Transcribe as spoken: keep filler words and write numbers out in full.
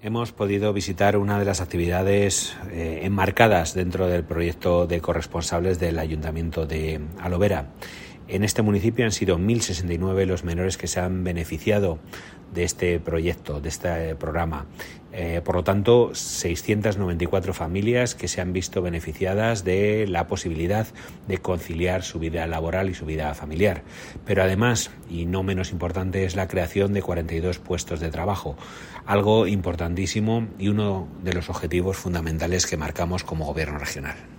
Hemos podido visitar una de las actividades eh, enmarcadas dentro del proyecto de corresponsables del Ayuntamiento de Alovera. En este municipio han sido mil sesenta y nueve los menores que se han beneficiado de este proyecto, de este programa. Eh, por lo tanto, seiscientas noventa y cuatro familias que se han visto beneficiadas de la posibilidad de conciliar su vida laboral y su vida familiar. Pero además, y no menos importante, es la creación de cuarenta y dos puestos de trabajo, algo importantísimo y uno de los objetivos fundamentales que marcamos como Gobierno regional.